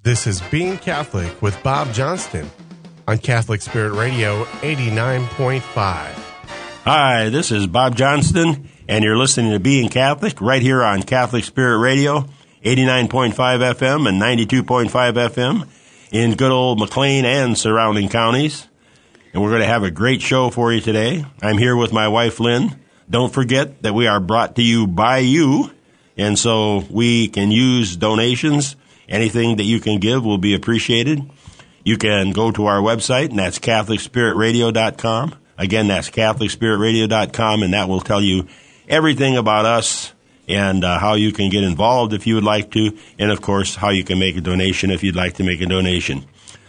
This is Being Catholic with Bob Johnston on Catholic Spirit Radio 89.5. Hi, this is Bob Johnston, and you're listening to Being Catholic right here on Catholic Spirit Radio 89.5 FM and 92.5 FM in good old McLean and surrounding counties. And we're going to have a great show for you today. I'm here with my wife, Lynn. Don't forget that we are brought to you by you, and so we can use donations. Anything that you can give will be appreciated. You can go to our website, and that's CatholicSpiritRadio.com. Again, that's CatholicSpiritRadio.com, and that will tell you everything about us and how you can get involved if you would like to, and, of course, how you can make a donation if you'd like to make a donation.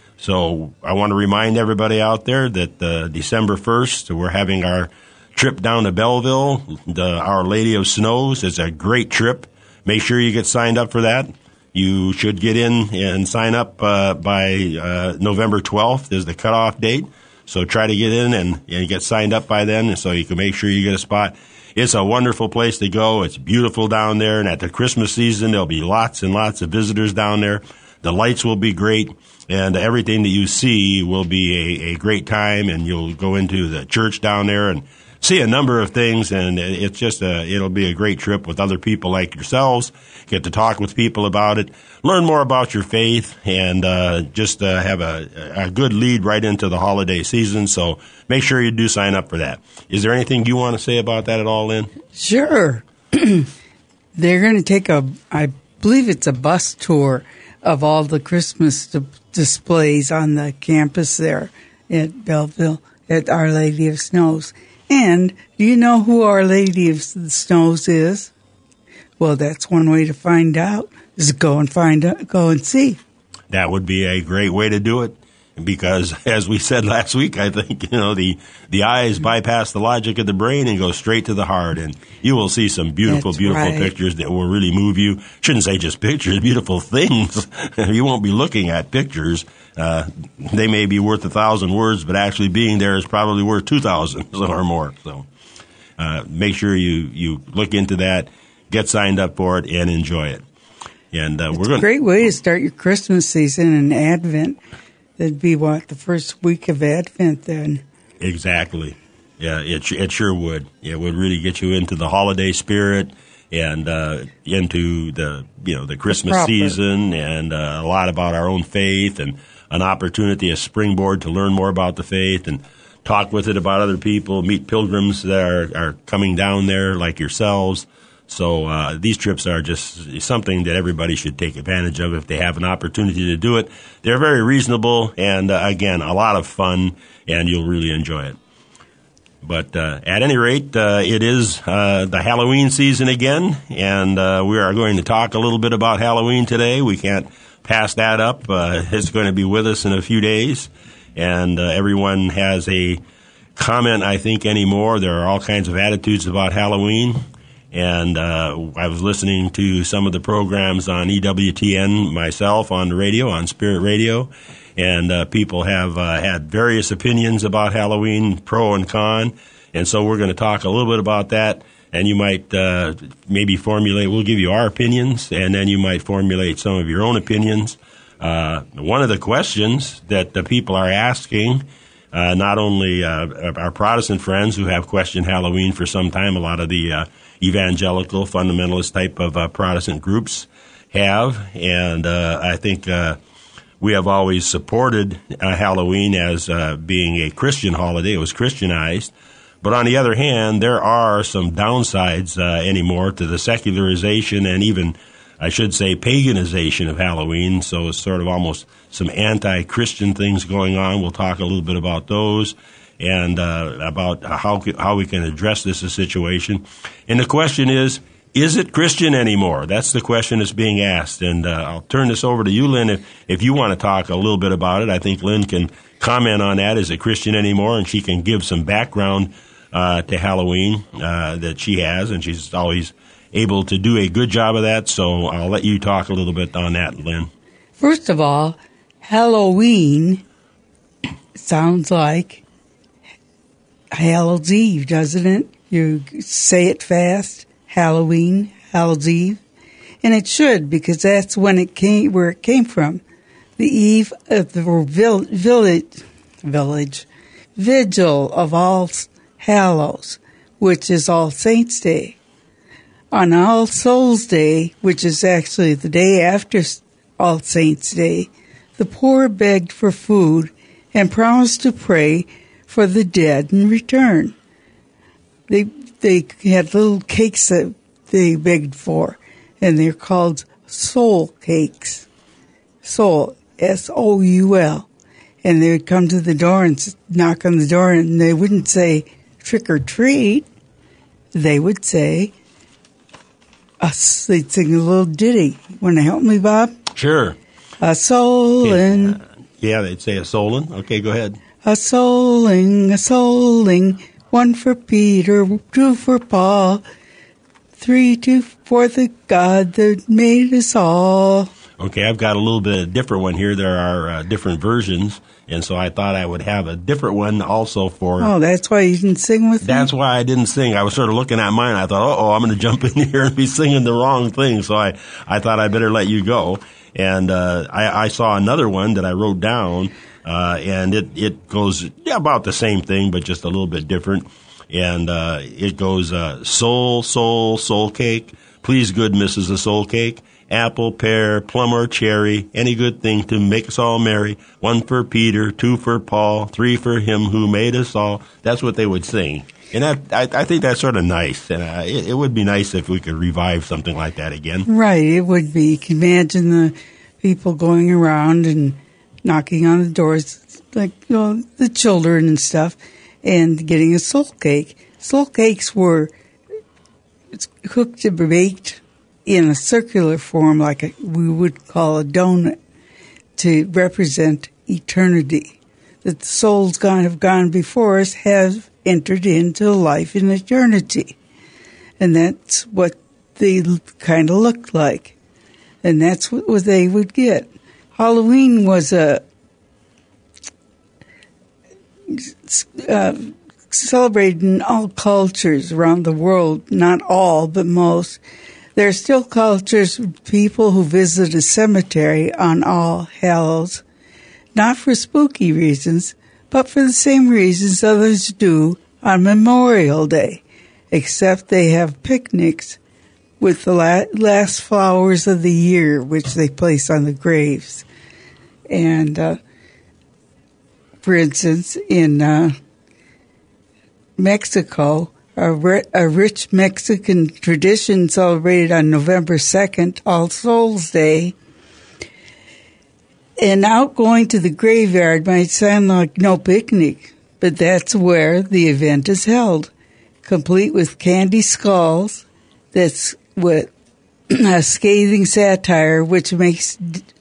So I want to remind everybody out there that December 1st, we're having our trip down to Belleville, Our Lady of Snows. It's a great trip. Make sure you get signed up for that. You should get in and sign up by November 12th is the cutoff date. So try to get in and get signed up by then so you can make sure you get a spot. It's a wonderful place to go. It's beautiful down there. And at the Christmas season, there'll be lots and lots of visitors down there. The lights will be great. And everything that you see will be a great time. And you'll go into the church down there and see a number of things, and it's just it'll be a great trip with other people like yourselves. Get to talk with people about it, learn more about your faith, and just have a good lead right into the holiday season. So make sure you do sign up for that. Is there anything you want to say about that at all, Lynn? Sure. They're going to take I believe it's a bus tour of all the Christmas displays on the campus there at Belleville at Our Lady of Snows. And do you know who Our Lady of the Snows is? Well, that's one way to find out, is go and see. That would be a great way to do it, because as we said last week, I think, the eyes bypass the logic of the brain and go straight to the heart, and you will see some beautiful pictures that will really move you. Shouldn't say just pictures, beautiful things. You won't be looking at pictures. They may be worth 1,000 words, but actually being there is probably worth 2,000 or more. So make sure you look into that, get signed up for it, and enjoy it. And we're going. A great way to start your Christmas season and Advent. That'd be the first week of Advent then. Exactly. Yeah, it sure would. It would really get you into the holiday spirit and into the Christmas season, and a lot about our own faith, and an opportunity, a springboard to learn more about the faith and talk with it about other people, meet pilgrims that are coming down there like yourselves. So these trips are just something that everybody should take advantage of if they have an opportunity to do it. They're very reasonable and, again, a lot of fun, and you'll really enjoy it. But at any rate, it is the Halloween season again, and we are going to talk a little bit about Halloween today. We can't pass that up. It's going to be with us in a few days, and everyone has a comment, I think, anymore. There are all kinds of attitudes about Halloween. And I was listening to some of the programs on EWTN myself on the radio, on Spirit Radio, and people have had various opinions about Halloween, pro and con. And so we're going to talk a little bit about that, and you might maybe formulate, we'll give you our opinions, and then you might formulate some of your own opinions. One of the questions that the people are asking, not only our Protestant friends who have questioned Halloween for some time, a lot of the evangelical, fundamentalist type of Protestant groups have, and I think we have always supported Halloween as being a Christian holiday. It was Christianized. But on the other hand, there are some downsides anymore to the secularization and even, I should say, paganization of Halloween. So it's sort of almost some anti-Christian things going on. We'll talk a little bit about those and about how we can address this situation. And the question is it Christian anymore? That's the question that's being asked. And I'll turn this over to you, Lynn, if you want to talk a little bit about it. I think Lynn can comment on that. Is it Christian anymore? And she can give some background to Halloween that she has, and she's always able to do a good job of that. So I'll let you talk a little bit on that, Lynn. First of all, Halloween sounds like Hallows Eve, doesn't it? You say it fast, Halloween, Hallows Eve. And it should, because that's when where it came from. the eve of the village vigil of All Hallows, which is All Saints' Day. On All Souls' Day, which is actually the day after All Saints' Day, the poor begged for food and promised to pray for the dead in return. They had little cakes that they begged for, and they're called soul cakes. Soul, S-O-U-L. And they would come to the door and knock on the door, and they wouldn't say trick or treat. They would say, they'd sing a little ditty. Want to help me, Bob? Sure. A soul-ing. Yeah, they'd say a soul-ing. Okay, go ahead. A soul-ing, one for Peter, two for Paul, three for the God that made us all. Okay, I've got a little bit of a different one here. There are different versions, and so I thought I would have a different one also for... Oh, that's why you didn't sing with me? That's why I didn't sing. I was sort of looking at mine. I thought, I'm going to jump in here and be singing the wrong thing, so I thought I'd better let you go. And I saw another one that I wrote down, and it goes about the same thing, but just a little bit different. And it goes, soul cake. Please, good Mrs. a soul cake. Apple, pear, plum, or cherry, any good thing to make us all merry. One for Peter, two for Paul, three for him who made us all. That's what they would sing. And I think that's sort of nice. And it would be nice if we could revive something like that again. Right, it would be. You can imagine the people going around and knocking on the doors, like, the children and stuff, and getting a soul cake. Soul cakes were cooked and baked in a circular form, like we would call a donut, to represent eternity. That the souls have gone before us have entered into life in eternity. And that's what they kind of looked like. And that's what they would get. Halloween was celebrated in all cultures around the world, not all, but most. There are still cultures, people who visit a cemetery on All Hallows, not for spooky reasons, but for the same reasons others do on Memorial Day, except they have picnics with the last flowers of the year, which they place on the graves. And, for instance, in Mexico, a rich Mexican tradition celebrated on November 2nd, All Souls Day. And out going to the graveyard might sound like no picnic, but that's where the event is held, complete with candy skulls. That's with a scathing satire, which makes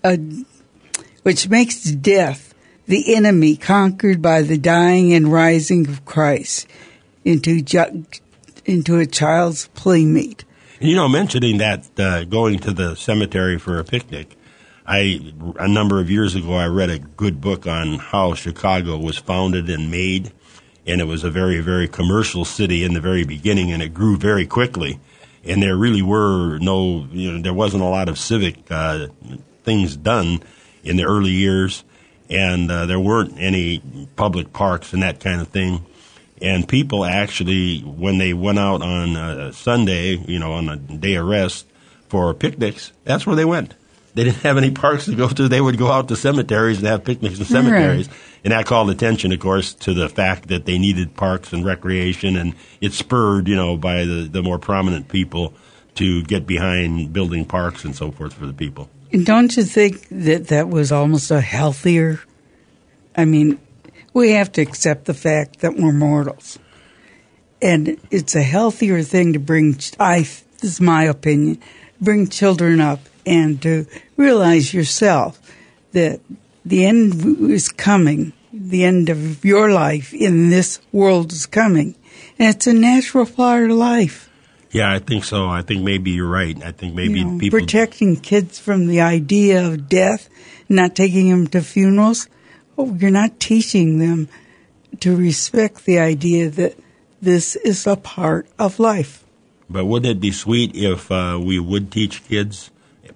death the enemy conquered by the dying and rising of Christ into a child's playmate. Mentioning that going to the cemetery for a picnic, a number of years ago I read a good book on how Chicago was founded and made, and it was a very, very commercial city in the very beginning, and it grew very quickly. And there really were there wasn't a lot of civic things done in the early years, and there weren't any public parks and that kind of thing. And people actually, when they went out on Sunday, on a day of rest for picnics, that's where they went. They didn't have any parks to go to. They would go out to cemeteries and have picnics in cemeteries. Right. And that called attention, of course, to the fact that they needed parks and recreation. And it spurred, by the more prominent people to get behind building parks and so forth for the people. And don't you think that was almost a healthier? I mean, we have to accept the fact that we're mortals. And it's a healthier thing to bring, this is my opinion, bring children up and to realize yourself that the end is coming. The end of your life in this world is coming. And it's a natural part of life. Yeah, I think so. I think maybe you're right. I think maybe people... Protecting kids from the idea of death, not taking them to funerals. You're not teaching them to respect the idea that this is a part of life. But wouldn't it be sweet if we would teach kids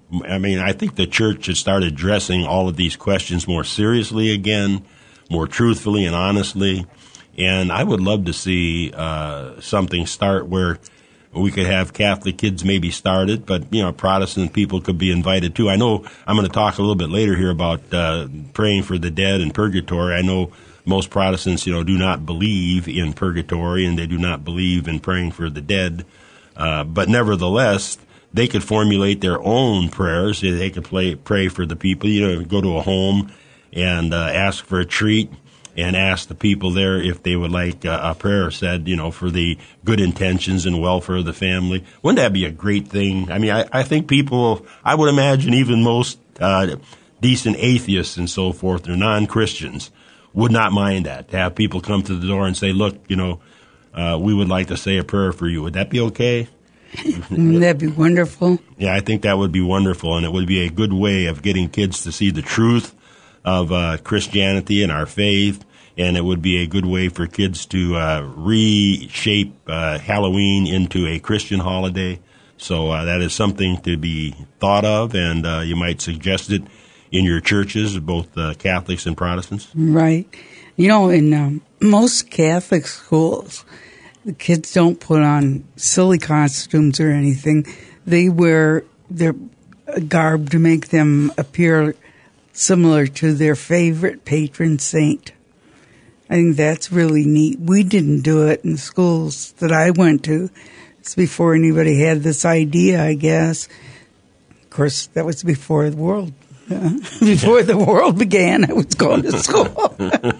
I mean, I think the church should start addressing all of these questions more seriously again, more truthfully and honestly. And I would love to see something start where we could have Catholic kids maybe started, but, Protestant people could be invited too. I know I'm going to talk a little bit later here about praying for the dead and purgatory. I know most Protestants, do not believe in purgatory, and they do not believe in praying for the dead. But nevertheless, they could formulate their own prayers. They could pray for the people, go to a home and ask for a treat and ask the people there if they would like a prayer said, for the good intentions and welfare of the family. Wouldn't that be a great thing? I mean, I think people, I would imagine even most decent atheists and so forth or non-Christians would not mind that, to have people come to the door and say, look, we would like to say a prayer for you. Would that be okay? That'd be wonderful. Yeah, I think that would be wonderful, and it would be a good way of getting kids to see the truth of Christianity and our faith, and it would be a good way for kids to reshape Halloween into a Christian holiday. So that is something to be thought of, and you might suggest it in your churches, both Catholics and Protestants. Right. In most Catholic schools, the kids don't put on silly costumes or anything. They wear their garb to make them appear similar to their favorite patron saint. I think that's really neat. We didn't do it in schools that I went to. It's before anybody had this idea, I guess. Of course, that was before the world. Before the world began, I was going to school.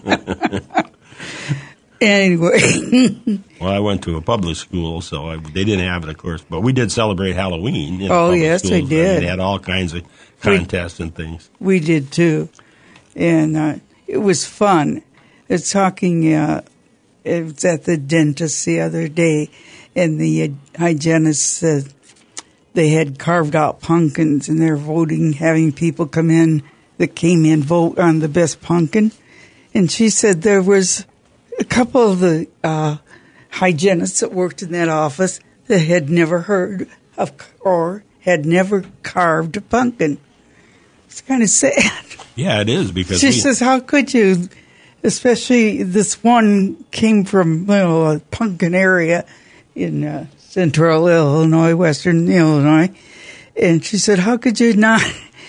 Anyway. Well, I went to a public school, so they didn't have it, of course. But we did celebrate Halloween. Oh, yes, schools. we did. They had all kinds of contests and things. We did, too. And it was fun. It's talking, it was at the dentist the other day, and the hygienist said they had carved out pumpkins, and they're voting, having people come in that came in vote on the best pumpkin. And she said there was a couple of the hygienists that worked in that office that had never heard of or had never carved a pumpkin. It's kind of sad. Yeah, it is, because she says, how could you? Especially this one came from a pumpkin area in central Illinois, western Illinois. And she said, how could you not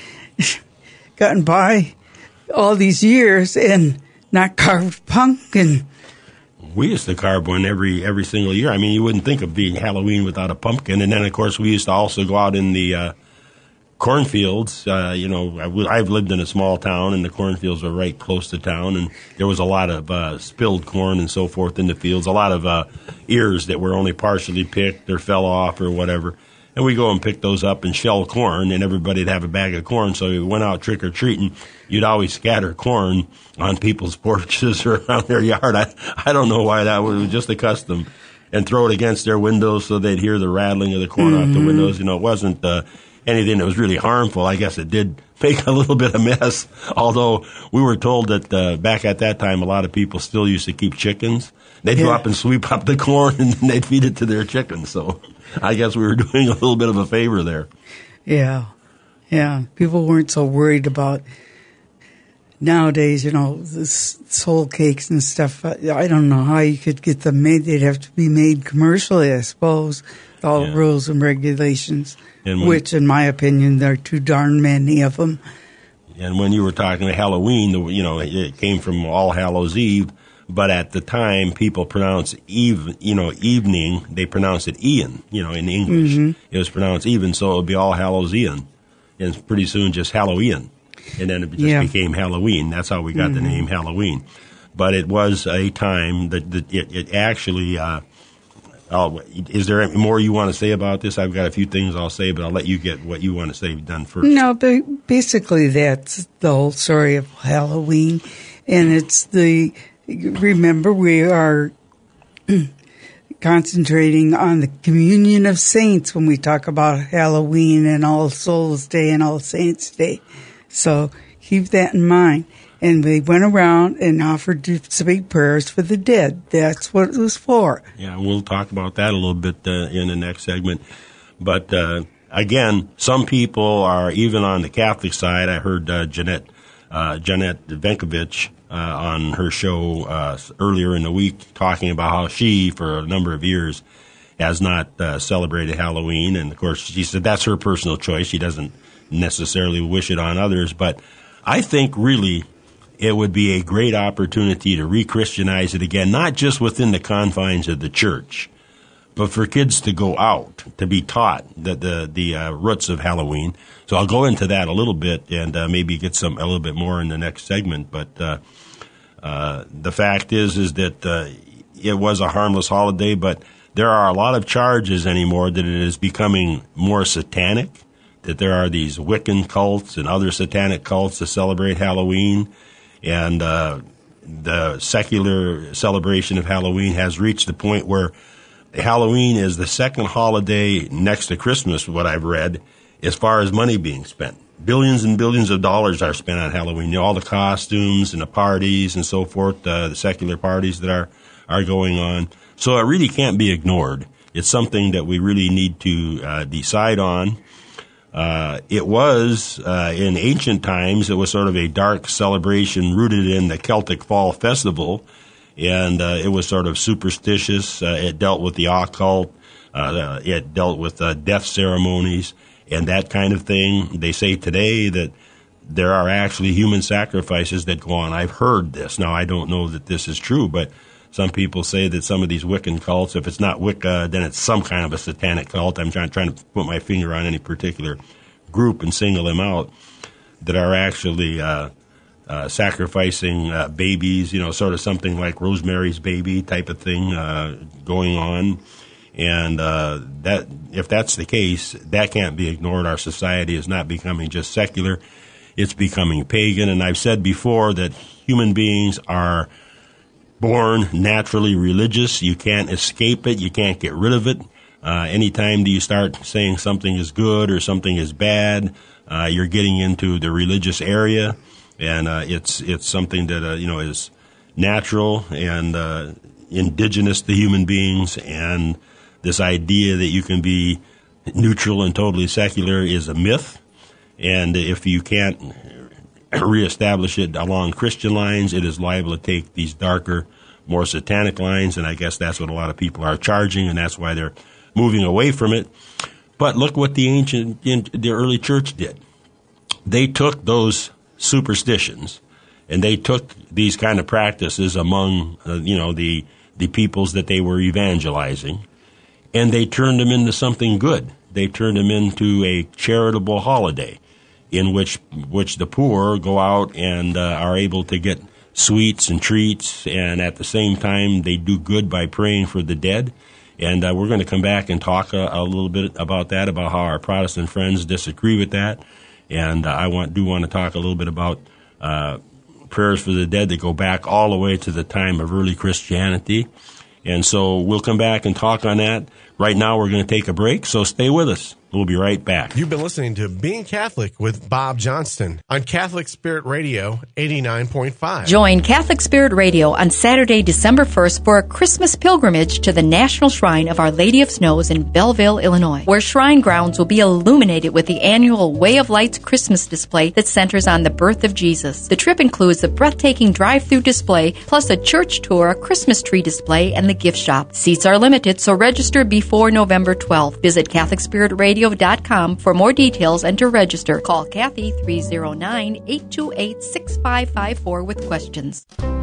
gotten by all these years and not carved pumpkin? We used to carve one every single year. I mean, you wouldn't think of being Halloween without a pumpkin. And then, of course, we used to also go out in the cornfields. I've lived in a small town, and the cornfields were right close to town, and there was a lot of spilled corn and so forth in the fields, a lot of ears that were only partially picked or fell off or whatever. And we go and pick those up and shell corn, and everybody'd have a bag of corn. So we went out trick-or-treating. You'd always scatter corn on people's porches or around their yard. I don't know why that was just a custom. And throw it against their windows so they'd hear the rattling of the corn off the windows. It wasn't anything that was really harmful. I guess it did make a little bit of mess, although we were told that back at that time a lot of people still used to keep chickens. They'd go up and sweep up the corn, and then they'd feed it to their chickens. So I guess we were doing a little bit of a favor there. Yeah. People weren't so worried about nowadays, the soul cakes and stuff. I don't know how you could get them made. They'd have to be made commercially, I suppose, all the rules and regulations, which, in my opinion, there are too darn many of them. And when you were talking to Halloween, it came from All Hallows Eve. But at the time, people pronounced evening, they pronounced it Ian, in English. Mm-hmm. It was pronounced even, so it would be All Hallows Ian. And pretty soon just Halloween. And then it just became Halloween. That's how we got the name Halloween. But it was a time that it actually, is there any more you want to say about this? I've got a few things I'll say, but I'll let you get what you want to say done first. No, but basically that's the whole story of Halloween. And it's remember, we are concentrating on the communion of saints when we talk about Halloween and All Souls Day and All Saints Day. So keep that in mind. And we went around and offered to speak prayers for the dead. That's what it was for. Yeah, we'll talk about that a little bit in the next segment. But again, some people are, even on the Catholic side, I heard Jeanette Venkovich on her show earlier in the week talking about how she, for a number of years, has not celebrated Halloween. And, of course, she said that's her personal choice. She doesn't necessarily wish it on others. But I think, really, it would be a great opportunity to re-Christianize it again, not just within the confines of the church, but for kids to go out, to be taught the roots of Halloween. So I'll go into that a little bit and maybe get a little bit more in the next segment. But the fact is that it was a harmless holiday, but there are a lot of charges anymore that it is becoming more satanic, that there are these Wiccan cults and other satanic cults that celebrate Halloween, and the secular celebration of Halloween has reached the point where Halloween is the second holiday next to Christmas, what I've read, as far as money being spent. Billions and billions of dollars are spent on Halloween. All the costumes and the parties and so forth, the secular parties that are going on. So it really can't be ignored. It's something that we really need to decide on. It was, in ancient times, it was sort of a dark celebration rooted in the Celtic Fall Festival, and it was sort of superstitious. It dealt with the occult. It dealt with death ceremonies and that kind of thing. They say today that there are actually human sacrifices that go on. I've heard this. Now, I don't know that this is true, but some people say that some of these Wiccan cults, if it's not Wicca, then it's some kind of a satanic cult. I'm trying to put my finger on any particular group and single them out, that are actually sacrificing babies, sort of something like Rosemary's Baby type of thing going on. And that, if that's the case, that can't be ignored. Our society is not becoming just secular. It's becoming pagan. And I've said before that human beings are born naturally religious. You can't escape it. You can't get rid of it. Anytime you start saying something is good or something is bad, you're getting into the religious area, and it's something that is natural and indigenous to human beings. And this idea that you can be neutral and totally secular is a myth. And if you can't reestablish it along Christian lines, it is liable to take these darker, more satanic lines, and I guess that's what a lot of people are charging, and that's why they're moving away from it. But look what the early church did. They took those superstitions, and they took these kind of practices among the peoples that they were evangelizing, and they turned them into something good. They turned them into a charitable holiday, in which the poor go out and are able to get sweets and treats, and at the same time they do good by praying for the dead. And we're going to come back and talk a little bit about that, about how our Protestant friends disagree with that. And I do want to talk a little bit about prayers for the dead that go back all the way to the time of early Christianity. And so we'll come back and talk on that. Right now we're going to take a break, so stay with us. We'll be right back. You've been listening to Being Catholic with Bob Johnston on Catholic Spirit Radio 89.5. Join Catholic Spirit Radio on Saturday, December 1st for a Christmas pilgrimage to the National Shrine of Our Lady of Snows in Belleville, Illinois, where shrine grounds will be illuminated with the annual Way of Lights Christmas display that centers on the birth of Jesus. The trip includes a breathtaking drive-through display, plus a church tour, a Christmas tree display, and the gift shop. Seats are limited, so register before November 12th. Visit CatholicSpiritRadio.com for more details and to register. Call Kathy 309-828-6554 with questions.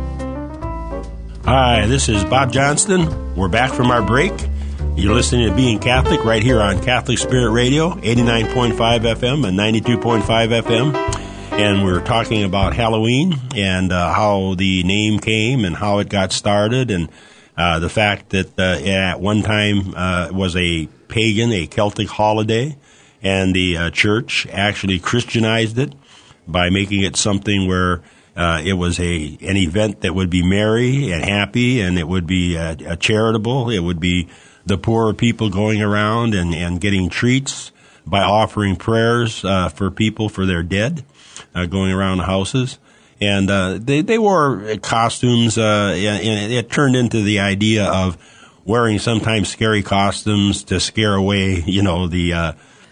Hi, this is Bob Johnston. We're back from our break. You're listening to Being Catholic right here on Catholic Spirit Radio, 89.5 FM and 92.5 FM. And we're talking about Halloween and how the name came and how it got started, and the fact that at one time it was a pagan, a Celtic holiday, and the church actually Christianized it by making it something where it was an event that would be merry and happy, and it would be charitable. It would be the poorer people going around and getting treats by offering prayers for people for their dead, going around the houses. And they wore costumes, and it turned into the idea of wearing sometimes scary costumes to scare away, the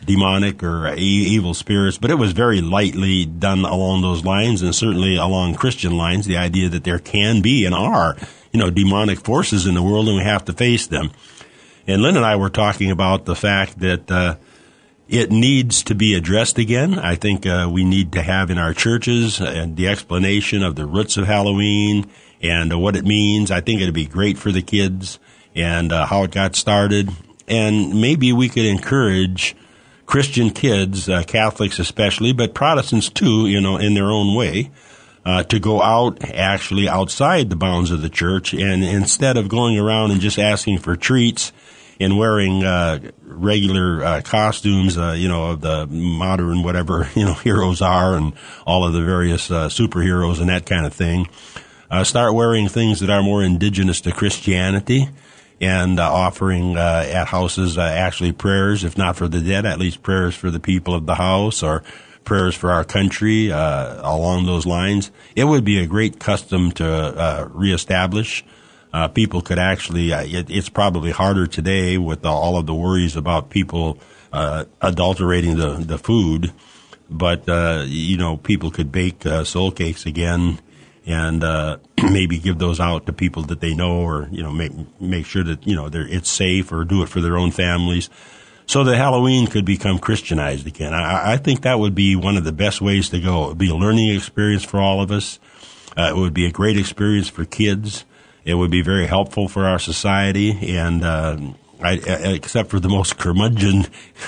demonic or evil spirits, but it was very lightly done along those lines, and certainly along Christian lines, the idea that there can be and are, demonic forces in the world, and we have to face them. And Lynn and I were talking about the fact that it needs to be addressed again. I think we need to have in our churches the explanation of the roots of Halloween and what it means. I think it'd be great for the kids and how it got started. And maybe we could encourage Christian kids, Catholics especially, but Protestants too, in their own way, to go out actually outside the bounds of the church, and instead of going around and just asking for treats and wearing regular costumes, of the modern whatever heroes are, and all of the various superheroes and that kind of thing, start wearing things that are more indigenous to Christianity, and offering at houses actually prayers, if not for the dead, at least prayers for the people of the house, or prayers for our country along those lines. It would be a great custom to reestablish. People could actually, it's probably harder today with all of the worries about people adulterating the food, but, people could bake soul cakes again and maybe give those out to people that they know, or, make sure that, it's safe, or do it for their own families, so that Halloween could become Christianized again. I think that would be one of the best ways to go. It would be a learning experience for all of us. It would be a great experience for kids. It would be very helpful for our society, and except for the most curmudgeon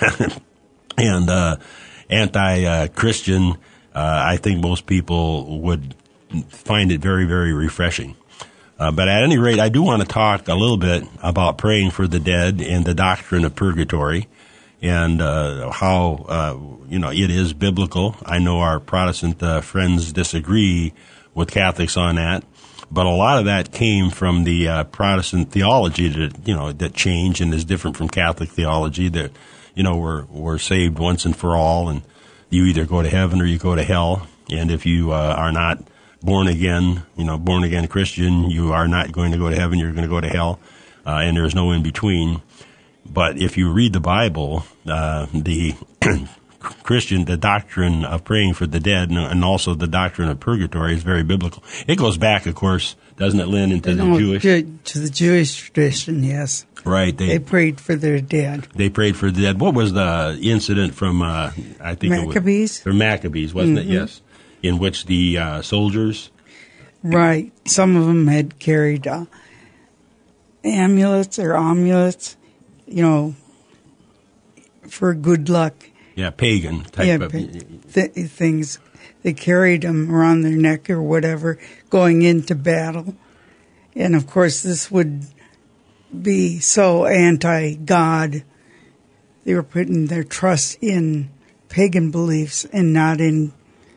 and anti-Christian, I think most people would find it very, very refreshing. But at any rate, I do want to talk a little bit about praying for the dead and the doctrine of purgatory, and how it is biblical. I know our Protestant friends disagree with Catholics on that, but a lot of that came from the Protestant theology that changed and is different from Catholic theology. That we're saved once and for all, and you either go to heaven or you go to hell. And if you are not born again Christian, you are not going to go to heaven, you're going to go to hell, and there's no in between. But if you read the Bible, the the doctrine of praying for the dead and also the doctrine of purgatory is very biblical. It goes back, of course, doesn't it, Lynn, into the Jewish? To the Jewish tradition, yes. Right. They prayed for their dead. They prayed for the dead. What was the incident from, I think Maccabees? From Maccabees, wasn't it? Yes. In which the soldiers? Right. Some of them had carried amulets, for good luck. Yeah, pagan type of things. They carried them around their neck or whatever, going into battle. And of course, this would be so anti-God. They were putting their trust in pagan beliefs and not in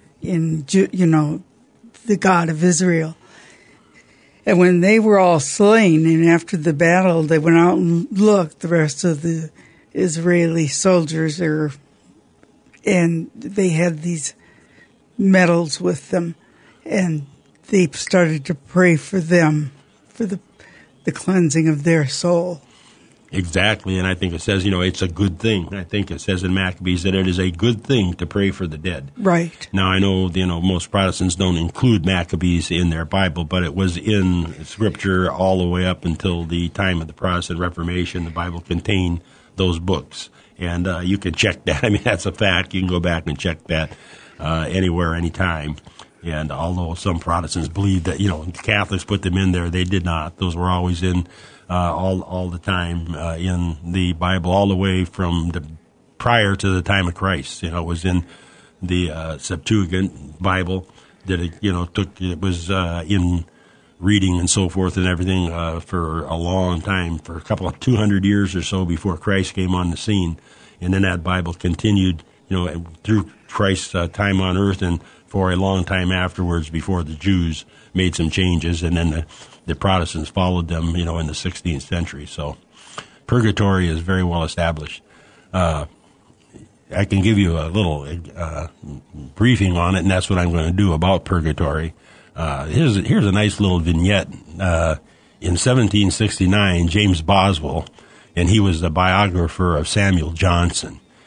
the God of Israel. And when they were all slain, and after the battle, they went out and looked, the rest of the Israeli soldiers, and they had these medals with them, and they started to pray for them, for the cleansing of their soul. Exactly, and I think it says, it's a good thing. I think it says in Maccabees that it is a good thing to pray for the dead. Right. Now, I know, most Protestants don't include Maccabees in their Bible, but it was in Scripture all the way up until the time of the Protestant Reformation. The Bible contained those books, and you can check that. I mean, that's a fact. You can go back and check that anywhere, anytime. And although some Protestants believe that, Catholics put them in there, they did not. Those were always in all the time in the Bible, all the way from prior to the time of Christ. It was in the Septuagint Bible that it was in reading and so forth and everything for a long time, for a couple of 200 years or so before Christ came on the scene. And then that Bible continued, through Christ's time on earth and for a long time afterwards, before the Jews made some changes, and then the Protestants followed them, in the 16th century. So purgatory is very well established. I can give you a little briefing on it, and that's what I'm going to do about purgatory. Here's a nice little vignette. In 1769, James Boswell, and he was the biographer of Samuel Johnson,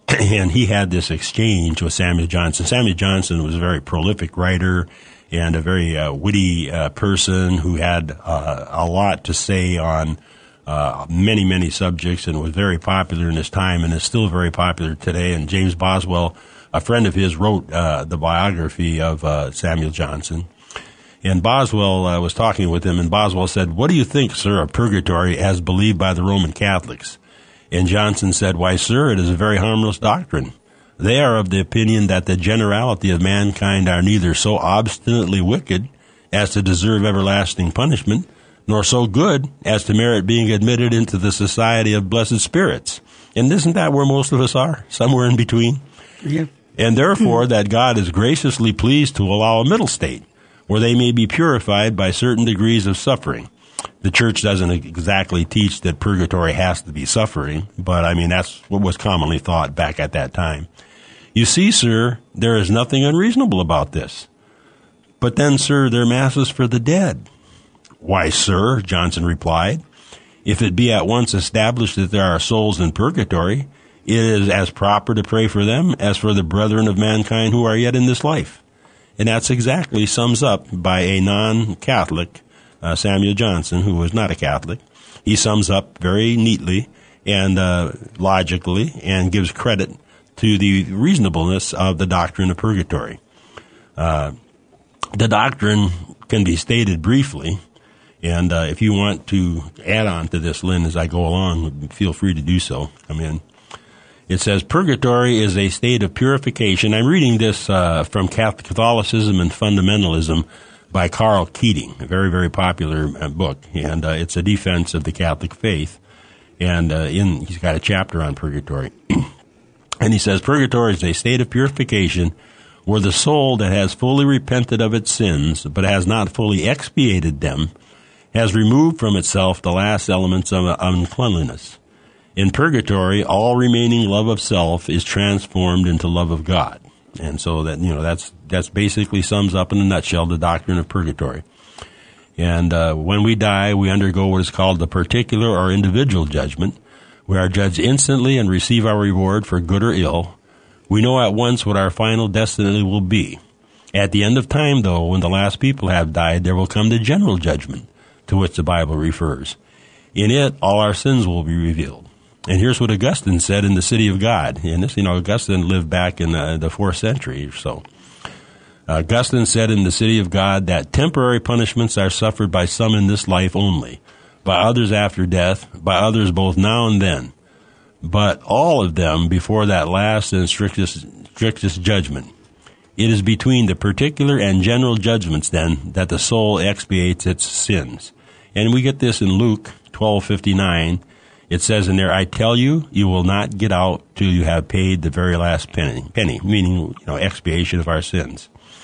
and he had this exchange with Samuel Johnson. Samuel Johnson was a very prolific writer and a very witty person who had a lot to say on many, many subjects, and was very popular in his time and is still very popular today. And James Boswell, a friend of his, wrote the biography of Samuel Johnson. And Boswell was talking with him, and Boswell said, "What do you think, sir, of purgatory as believed by the Roman Catholics?" And Johnson said, "Why, sir, it is a very harmless doctrine. They are of the opinion that the generality of mankind are neither so obstinately wicked as to deserve everlasting punishment, nor so good as to merit being admitted into the society of blessed spirits." And isn't that where most of us are? Somewhere in between? Yeah. And therefore that God is graciously pleased to allow a middle state, where they may be purified by certain degrees of suffering. The church doesn't exactly teach that purgatory has to be suffering, but I mean, that's what was commonly thought back at that time. "You see, sir, there is nothing unreasonable about this. But then, sir, there are masses for the dead." "Why, sir," Johnson replied, "if it be at once established that there are souls in purgatory, it is as proper to pray for them as for the brethren of mankind who are yet in this life." And that's exactly sums up by a non-Catholic, Samuel Johnson, who was not a Catholic. He sums up very neatly and logically and gives credit to the reasonableness of the doctrine of purgatory. The doctrine can be stated briefly, and if you want to add on to this, Lynn, as I go along, feel free to do so. It says, "Purgatory is a state of purification." I'm reading this from Catholicism and Fundamentalism by Carl Keating, a very, very popular book, and it's a defense of the Catholic faith, and he's got a chapter on purgatory. And he says, "Purgatory is a state of purification where the soul that has fully repented of its sins, but has not fully expiated them, has removed from itself the last elements of uncleanliness. In purgatory, all remaining love of self is transformed into love of God." And so that's basically sums up in a nutshell the doctrine of purgatory. And when we die, we undergo what is called the particular or individual judgment. We are judged instantly and receive our reward for good or ill. We know at once what our final destiny will be. At the end of time, though, when the last people have died, there will come the general judgment to which the Bible refers. In it, all our sins will be revealed. And here's what Augustine said in The City of God. And this, Augustine lived back in the 4th century or so. Augustine said in The City of God that temporary punishments are suffered by some in this life only, by others after death, by others both now and then, but all of them before that last and strictest judgment. It is between the particular and general judgments, then, that the soul expiates its sins. And we get this in Luke 12:59. It says in there, "I tell you, you will not get out till you have paid the very last penny," meaning, expiation of our sins.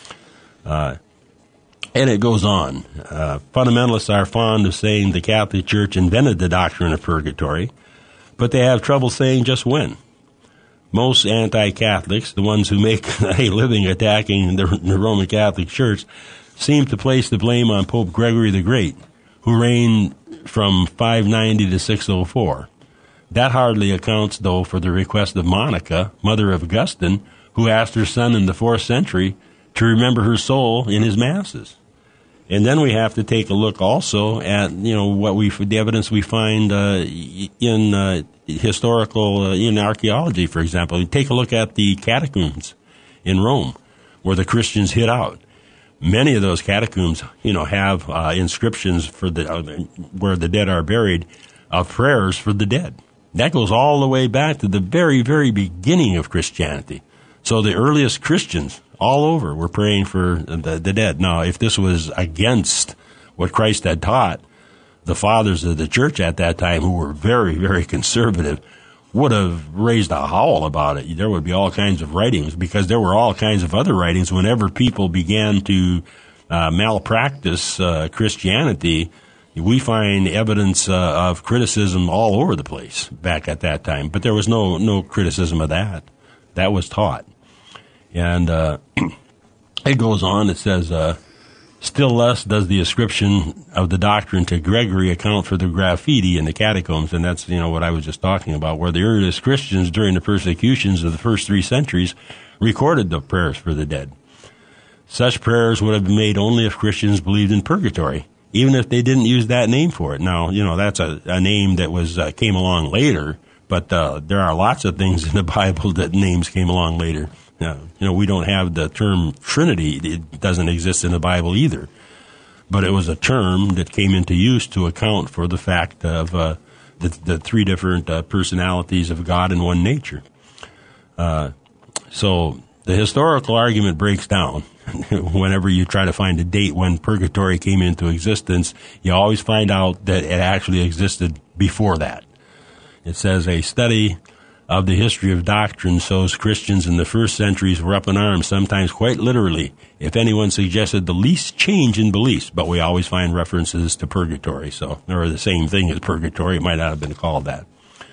And it goes on. Fundamentalists are fond of saying the Catholic Church invented the doctrine of purgatory, but they have trouble saying just when. Most anti-Catholics, the ones who make a living attacking the Roman Catholic Church, seem to place the blame on Pope Gregory the Great, who reigned from 590 to 604. That hardly accounts, though, for the request of Monica, mother of Augustine, who asked her son in the 4th century to remember her soul in his masses. And then we have to take a look also at, the evidence we find in historical, in archaeology, for example. Take a look at the catacombs in Rome, where the Christians hid out. Many of those catacombs, have inscriptions for where the dead are buried, of prayers for the dead. That goes all the way back to the very, very beginning of Christianity. So the earliest Christians all over were praying for the dead. Now, if this was against what Christ had taught, the fathers of the church at that time, who were very, very conservative, would have raised a howl about it. There would be all kinds of writings, because there were all kinds of other writings. Whenever people began to malpractice Christianity, we find evidence of criticism all over the place back at that time. But there was no criticism of that. That was taught. And it goes on. It says, Still less does the ascription of the doctrine to Gregory account for the graffiti in the catacombs, and that's, what I was just talking about, where the earliest Christians during the persecutions of the first 3 centuries recorded the prayers for the dead. Such prayers would have been made only if Christians believed in purgatory, even if they didn't use that name for it. Now, that's a name that was came along later, but there are lots of things in the Bible that names came along later. We don't have the term Trinity. It doesn't exist in the Bible either. But it was a term that came into use to account for the fact of the 3 different personalities of God in one nature. So the historical argument breaks down. Whenever you try to find a date when purgatory came into existence, you always find out that it actually existed before that. It says a study of the history of doctrine shows Christians in the first centuries were up in arms, sometimes quite literally, if anyone suggested the least change in beliefs. But we always find references to purgatory, so or the same thing as purgatory. It might not have been called that.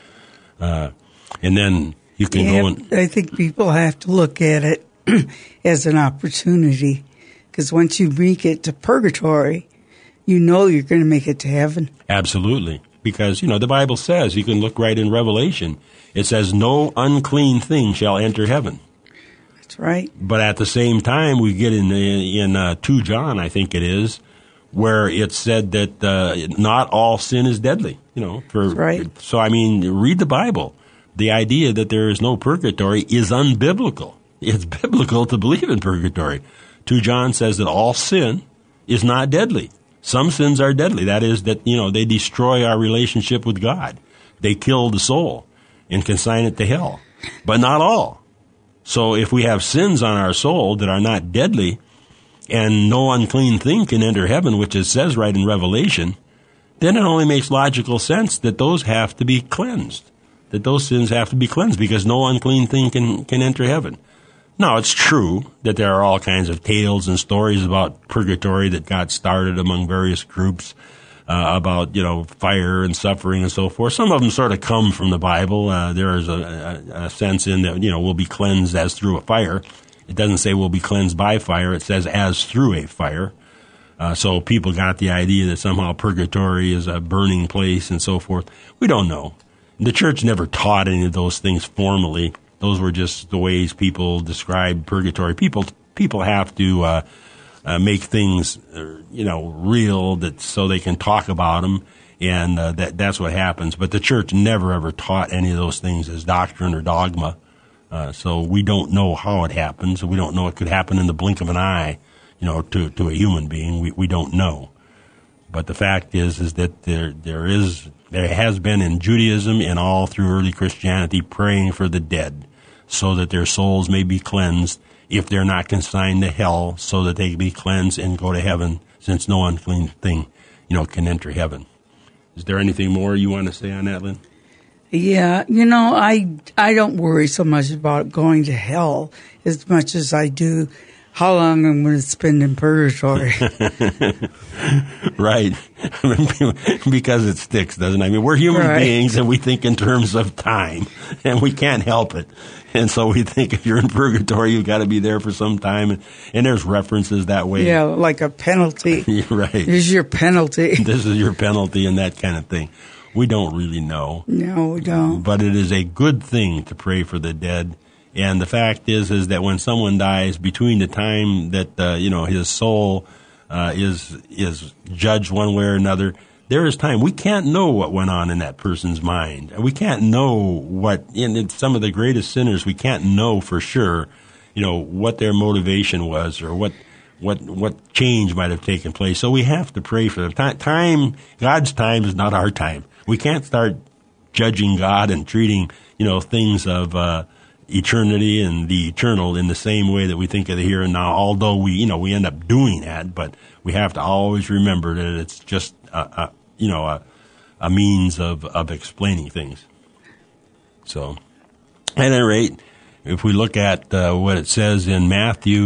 And then you can go and... I think people have to look at it as an opportunity, because once you make it to purgatory, you're going to make it to heaven. Absolutely. Because, the Bible says, you can look right in Revelation, it says, no unclean thing shall enter heaven. That's right. But at the same time, we get in 2 John, I think it is, where it said that not all sin is deadly. That's right. So, read the Bible. The idea that there is no purgatory is unbiblical. It's biblical to believe in purgatory. 2 John says that all sin is not deadly. Some sins are deadly. That is that, they destroy our relationship with God. They kill the soul and consign it to hell. But not all. So if we have sins on our soul that are not deadly and no unclean thing can enter heaven, which it says right in Revelation, then it only makes logical sense that those have to be cleansed. That those sins have to be cleansed because no unclean thing can enter heaven. Now, it's true that there are all kinds of tales and stories about purgatory that got started among various groups about, fire and suffering and so forth. Some of them sort of come from the Bible. There is a sense in that, we'll be cleansed as through a fire. It doesn't say we'll be cleansed by fire. It says as through a fire. So people got the idea that somehow purgatory is a burning place and so forth. We don't know. The church never taught any of those things formally. Those were just the ways people describe purgatory. People have to make things, real so they can talk about them, and that's what happens. But the church never ever taught any of those things as doctrine or dogma. So we don't know how it happens. We don't know it could happen in the blink of an eye, to a human being. We don't know. But the fact is that there has been in Judaism and all through early Christianity praying for the dead, so that their souls may be cleansed if they're not consigned to hell, so that they can be cleansed and go to heaven, since no unclean thing, can enter heaven. Is there anything more you want to say on that, Lynn? Yeah, I don't worry so much about going to hell as much as I do how long I'm going to spend in purgatory. Right. Because it sticks, doesn't it? We're human beings, and we think in terms of time, and we can't help it. And so we think if you're in purgatory, you've got to be there for some time. And there's references that way. Yeah, like a penalty. Right. This is your penalty. This is your penalty and that kind of thing. We don't really know. No, we don't. But it is a good thing to pray for the dead. And the fact is that when someone dies, between the time that, his soul is judged one way or another, there is time. We can't know what went on in that person's mind. We can't know what, in some of the greatest sinners, we can't know for sure, what their motivation was or what change might have taken place. So we have to pray for them. Time, God's time is not our time. We can't start judging God and treating, things of, eternity and the eternal in the same way that we think of the here and now, although we end up doing that, but we have to always remember that it's just a means of explaining things. So, at any rate, if we look at what it says in Matthew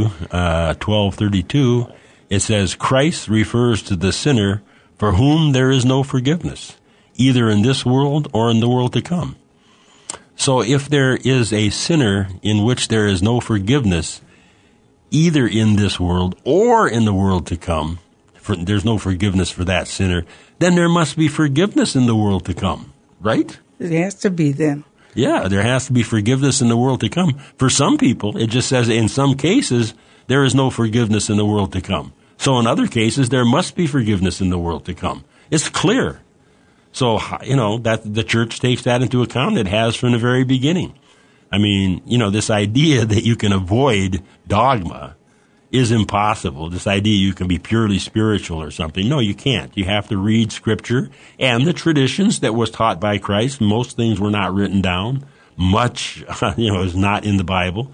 12:32, it says, Christ refers to the sinner for whom there is no forgiveness, either in this world or in the world to come. So if there is a sinner in which there is no forgiveness, either in this world or in the world to come, there's no forgiveness for that sinner, then there must be forgiveness in the world to come, right? It has to be then. Yeah, there has to be forgiveness in the world to come. For some people, it just says in some cases, there is no forgiveness in the world to come. So in other cases, there must be forgiveness in the world to come. It's clear. So, that the church takes that into account. It has from the very beginning. I mean, this idea that you can avoid dogma is impossible. This idea you can be purely spiritual or something. No, you can't. You have to read Scripture and the traditions that was taught by Christ. Most things were not written down. Much, is not in the Bible.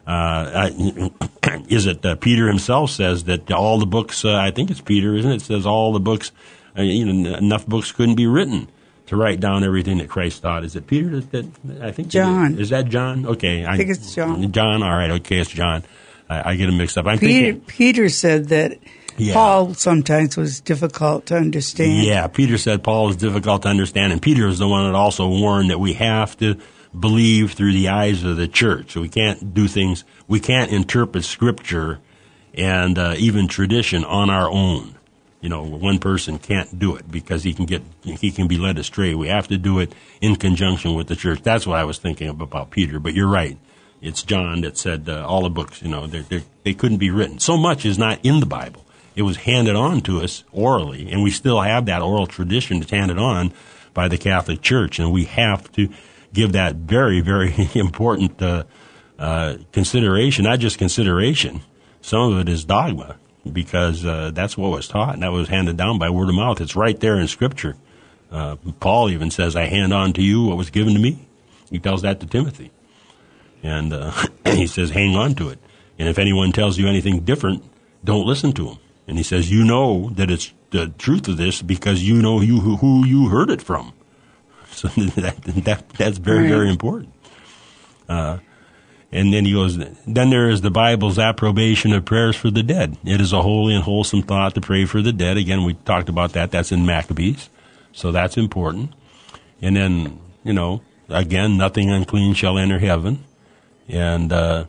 Peter himself says that all the books, I think it's Peter, isn't it? It says all the books, enough books couldn't be written to write down everything that Christ taught. Is it Peter? I think John. Is that John? Okay. I think it's John. John, all right. Okay, it's John. I get them mixed up. Peter said that Paul sometimes was difficult to understand. Yeah, Peter said Paul was difficult to understand, and Peter is the one that also warned that we have to believe through the eyes of the church. So we can't do things, we can't interpret Scripture and even tradition on our own. One person can't do it because he can be led astray. We have to do it in conjunction with the church. That's what I was thinking about Peter. But you're right. It's John that said all the books, they couldn't be written. So much is not in the Bible. It was handed on to us orally, and we still have that oral tradition that's handed on by the Catholic Church, and we have to give that very, very important consideration, not just consideration. Some of it is dogma, because that's what was taught, and that was handed down by word of mouth. It's right there in Scripture. Paul even says, I hand on to you what was given to me. He tells that to Timothy. And he says, hang on to it. And if anyone tells you anything different, don't listen to him. And he says, you know that it's the truth of this because you know who you heard it from. So that's very, very important. And then he goes, then there is the Bible's approbation of prayers for the dead. It is a holy and wholesome thought to pray for the dead. Again, we talked about that. That's in Maccabees. So that's important. And then, again, nothing unclean shall enter heaven. And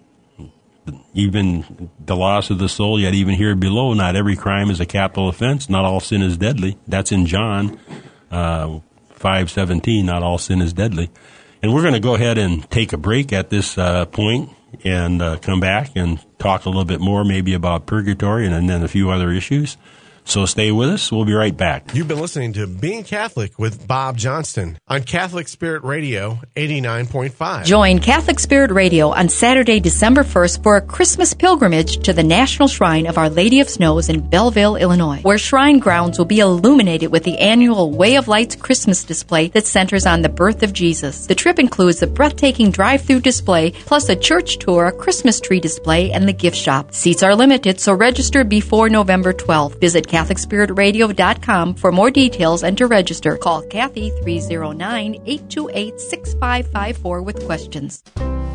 even the loss of the soul, yet even here below, not every crime is a capital offense. Not all sin is deadly. That's in John 5:17. Not all sin is deadly. And we're going to go ahead and take a break at this point and come back and talk a little bit more maybe about purgatory and then a few other issues. So stay with us. We'll be right back. You've been listening to Being Catholic with Bob Johnston on Catholic Spirit Radio 89.5. Join Catholic Spirit Radio on Saturday, December 1st for a Christmas pilgrimage to the National Shrine of Our Lady of Snows in Belleville, Illinois, where shrine grounds will be illuminated with the annual Way of Lights Christmas display that centers on the birth of Jesus. The trip includes a breathtaking drive-through display, plus a church tour, a Christmas tree display, and the gift shop. Seats are limited, so register before November 12th. Visit CatholicSpiritRadio.com for more details and to register. Call Kathy 309-828-6554 with questions.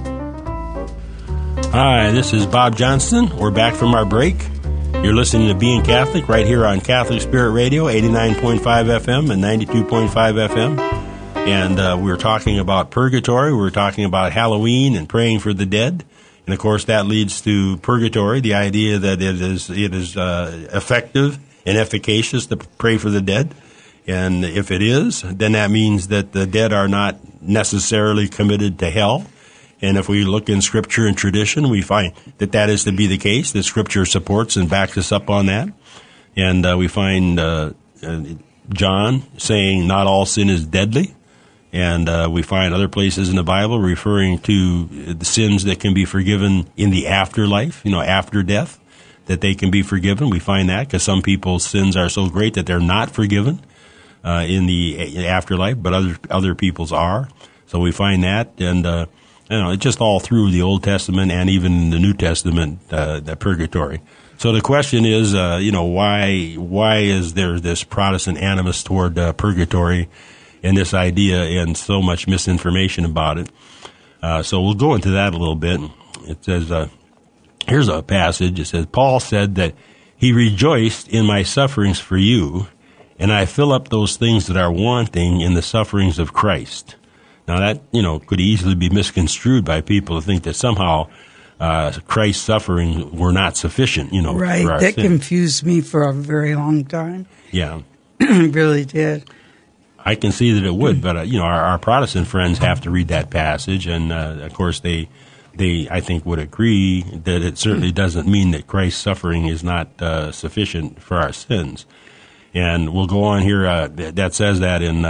Hi, this is Bob Johnston. We're back from our break. You're listening to Being Catholic right here on Catholic Spirit Radio, 89.5 FM and 92.5 FM. And we were talking about purgatory. We were talking about Halloween and praying for the dead. And, of course, that leads to purgatory, the idea that it is effective and efficacious to pray for the dead. And if it is, then that means that the dead are not necessarily committed to hell. And if we look in Scripture and tradition, we find that that is to be the case, that Scripture supports and backs us up on that. And we find John saying not all sin is deadly. And we find other places in the Bible referring to the sins that can be forgiven in the afterlife, after death, that they can be forgiven. We find that because some people's sins are so great that they're not forgiven in the afterlife, but other people's are. So we find that, and it's just all through the Old Testament and even in the New Testament, the purgatory. So the question is, why is there this Protestant animus toward purgatory? And this idea and so much misinformation about it. So we'll go into that a little bit. It says, here's a passage. It says, Paul said that he rejoiced in my sufferings for you, and I fill up those things that are wanting in the sufferings of Christ. Now that, could easily be misconstrued by people to think that somehow Christ's suffering were not sufficient, Right. for our That sin. confused me for a very long time. Yeah. It really did. I can see that it would, but our Protestant friends have to read that passage, and of course they I think would agree that it certainly doesn't mean that Christ's suffering is not sufficient for our sins. And we'll go on here. That says that in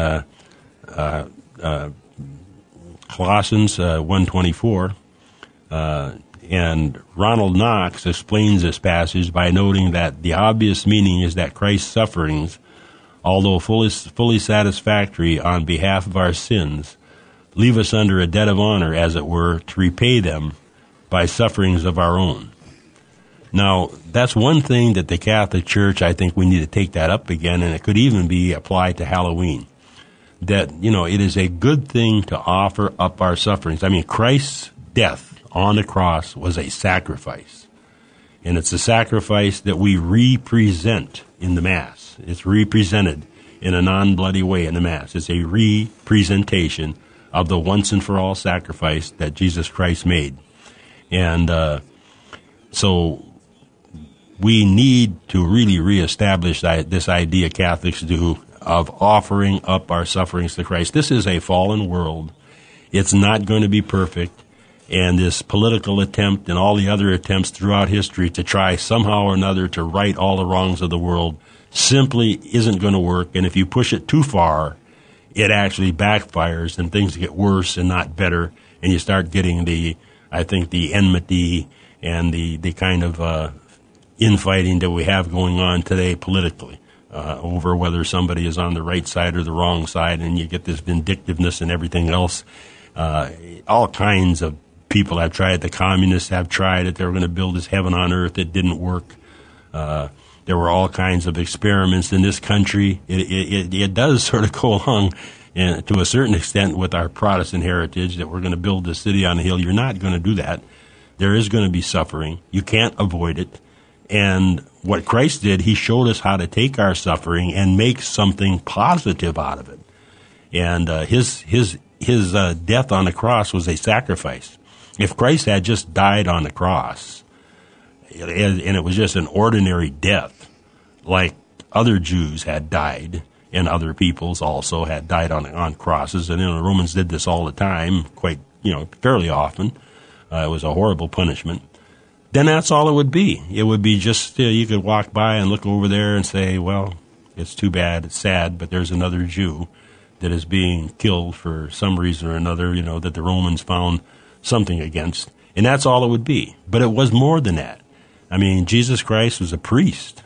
Colossians 1:24, and Ronald Knox explains this passage by noting that the obvious meaning is that Christ's sufferings, although fully satisfactory on behalf of our sins, leave us under a debt of honor, as it were, to repay them by sufferings of our own. Now, that's one thing that the Catholic Church, I think we need to take that up again, and it could even be applied to Halloween. That, it is a good thing to offer up our sufferings. I mean, Christ's death on the cross was a sacrifice. And it's a sacrifice that we represent in the Mass. It's represented in a non-bloody way in the Mass. It's a representation of the once-and-for-all sacrifice that Jesus Christ made. And so we need to really reestablish this idea Catholics do of offering up our sufferings to Christ. This is a fallen world. It's not going to be perfect. And this political attempt and all the other attempts throughout history to try somehow or another to right all the wrongs of the world simply isn't going to work. And if you push it too far, it actually backfires and things get worse and not better. And you start getting the enmity and the kind of infighting that we have going on today politically over whether somebody is on the right side or the wrong side. And you get this vindictiveness and everything else. All kinds of people have tried. The communists have tried it. They were going to build this heaven on earth. It didn't work. There were all kinds of experiments in this country. It does sort of go along to a certain extent with our Protestant heritage that we're going to build this city on a hill. You're not going to do that. There is going to be suffering. You can't avoid it. And what Christ did, he showed us how to take our suffering and make something positive out of it. And his death on the cross was a sacrifice. If Christ had just died on the cross, and it was just an ordinary death, like other Jews had died, and other peoples also had died on crosses, and the Romans did this all the time, fairly often. It was a horrible punishment. Then that's all it would be. It would be just, you could walk by and look over there and say, well, it's too bad, it's sad, but there's another Jew that is being killed for some reason or another, that the Romans found something against. And that's all it would be. But it was more than that. I mean, Jesus Christ was a priest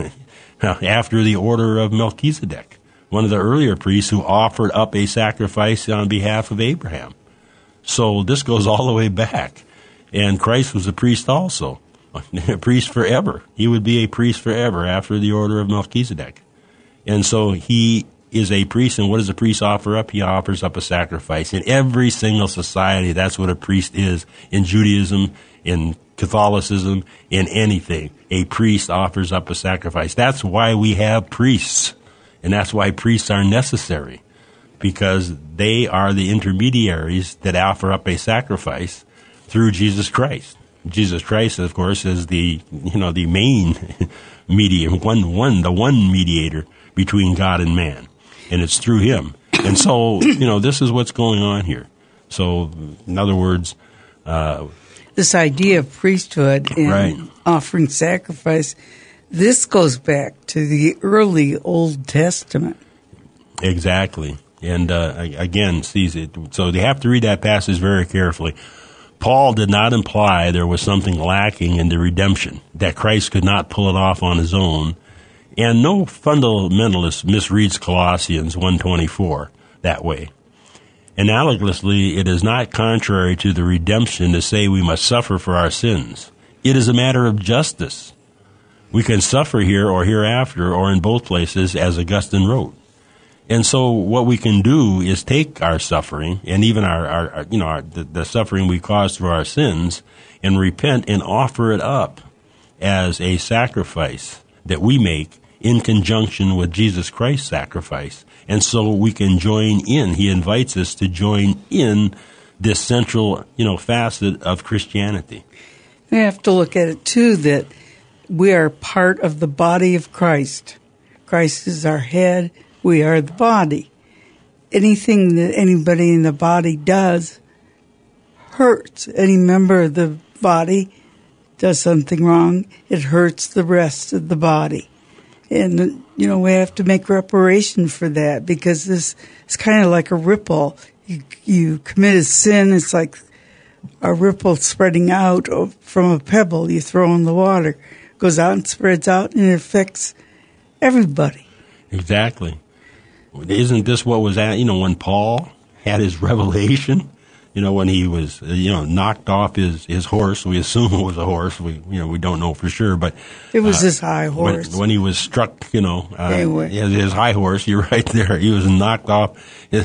after the order of Melchizedek, one of the earlier priests who offered up a sacrifice on behalf of Abraham. So this goes all the way back. And Christ was a priest also, a priest forever. He would be a priest forever after the order of Melchizedek. And so he is a priest, and what does a priest offer up? He offers up a sacrifice. In every single society, that's what a priest is. In Judaism, in Catholicism, in anything, a priest offers up a sacrifice. That's why we have priests, and that's why priests are necessary, because they are the intermediaries that offer up a sacrifice through Jesus Christ. Jesus Christ, of course, is the main medium, the one mediator between God and man. And it's through him. And so, this is what's going on here. So, in other words, this idea of priesthood and right. offering sacrifice, this goes back to the early Old Testament. Exactly. And again, sees it. So they have to read that passage very carefully. Paul did not imply there was something lacking in the redemption, that Christ could not pull it off on his own. And no fundamentalist misreads Colossians 1:24 that way. Analogously, it is not contrary to the redemption to say we must suffer for our sins. It is a matter of justice. We can suffer here or hereafter or in both places, as Augustine wrote. And so what we can do is take our suffering and even the suffering we cause through our sins and repent and offer it up as a sacrifice that we make in conjunction with Jesus Christ's sacrifice. And so we can join in. He invites us to join in this central, facet of Christianity. We have to look at it, too, that we are part of the body of Christ. Christ is our head. We are the body. Anything that anybody in the body does hurts. Any member of the body does something wrong, it hurts the rest of the body. And, we have to make reparation for that, because this is kind of like a ripple. You commit a sin, it's like a ripple spreading out from a pebble you throw in the water. It goes out and spreads out, and it affects everybody. Exactly. Isn't this what was at, when Paul had his revelation? When he was, knocked off his horse. We assume it was a horse. We don't know for sure, but it was his high horse. When he was struck, anyway. his high horse. You're right there. He was knocked off.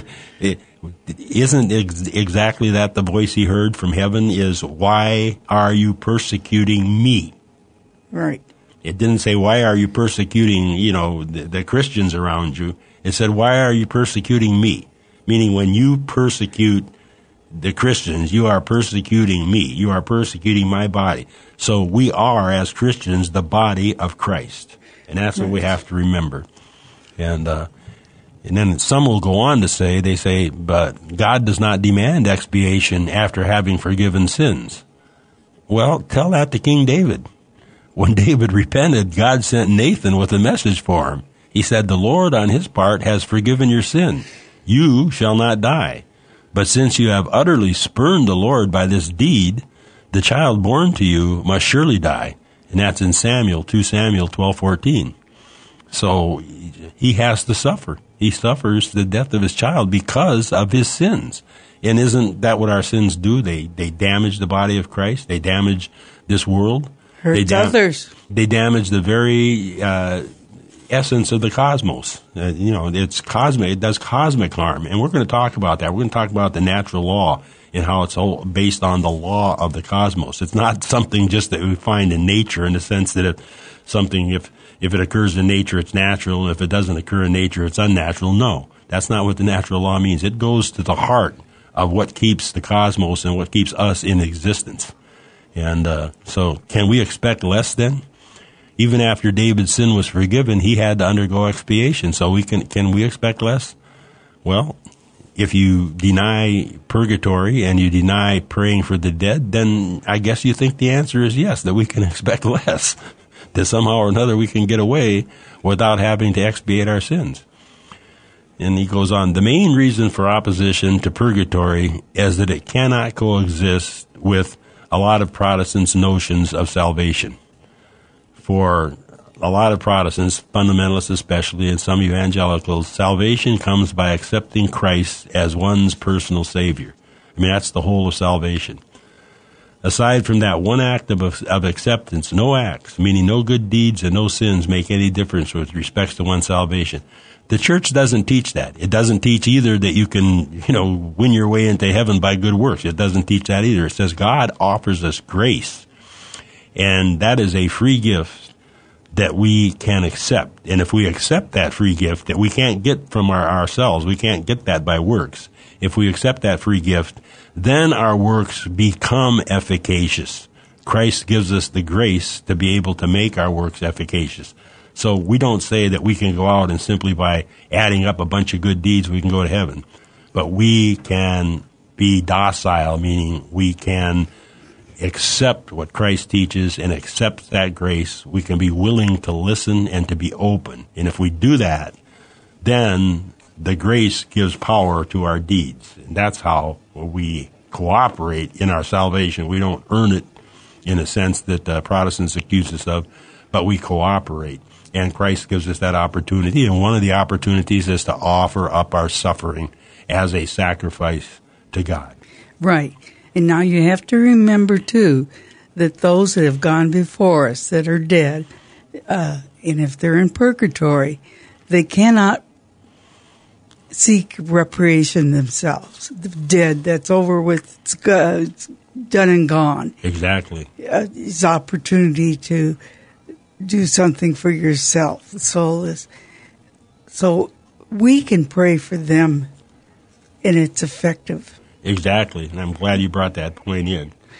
Isn't exactly that the voice he heard from heaven is, "Why are you persecuting me?" Right. It didn't say, "Why are you persecuting, the Christians around you?" It said, "Why are you persecuting me?" Meaning, when you persecute the Christians, you are persecuting me. You are persecuting my body. So we are, as Christians, the body of Christ. And that's what we have to remember. And then some will go on to say, but God does not demand expiation after having forgiven sins. Well, tell that to King David. When David repented, God sent Nathan with a message for him. He said, "The Lord on his part has forgiven your sin. You shall not die. But since you have utterly spurned the Lord by this deed, the child born to you must surely die." And that's in 2 Samuel 12:14. So he has to suffer. He suffers the death of his child because of his sins. And isn't that what our sins do? They damage the body of Christ. They damage this world. Hurt others. They damage the very essence of the cosmos. It's cosmic. It does cosmic harm, and we're going to talk about that. We're going to talk about the natural law and how it's all based on the law of the cosmos. It's not something just that we find in nature, in the sense that if it occurs in nature, it's natural, and if it doesn't occur in nature, it's unnatural. No, that's not what the natural law means. It goes to the heart of what keeps the cosmos and what keeps us in existence. And so, can we expect less then? Even after David's sin was forgiven, he had to undergo expiation. So can we expect less? Well, if you deny purgatory and you deny praying for the dead, then I guess you think the answer is yes, that we can expect less. That somehow or another we can get away without having to expiate our sins. And he goes on, the main reason for opposition to purgatory is that it cannot coexist with a lot of Protestants' notions of salvation. For a lot of Protestants, fundamentalists especially, and some evangelicals, salvation comes by accepting Christ as one's personal Savior. I mean, that's the whole of salvation. Aside from that one act of acceptance, no acts, meaning no good deeds and no sins, make any difference with respect to one's salvation. The church doesn't teach that. It doesn't teach either that you can, win your way into heaven by good works. It doesn't teach that either. It says God offers us grace. And that is a free gift that we can accept. And if we accept that free gift that we can't get from ourselves, we can't get that by works. If we accept that free gift, then our works become efficacious. Christ gives us the grace to be able to make our works efficacious. So we don't say that we can go out and simply by adding up a bunch of good deeds we can go to heaven. But we can be docile, meaning we can accept what Christ teaches and accept that grace. We can be willing to listen and to be open. And if we do that, then the grace gives power to our deeds. And that's how we cooperate in our salvation. We don't earn it in a sense that Protestants accuse us of, but we cooperate. And Christ gives us that opportunity. And one of the opportunities is to offer up our suffering as a sacrifice to God. Right. And now you have to remember, too, that those that have gone before us that are dead, and if they're in purgatory, they cannot seek reparation themselves. The dead, that's over with, it's done and gone. Exactly. It's opportunity to do something for yourself. The soul is. So we can pray for them, and it's effective. Exactly, and I'm glad you brought that point in.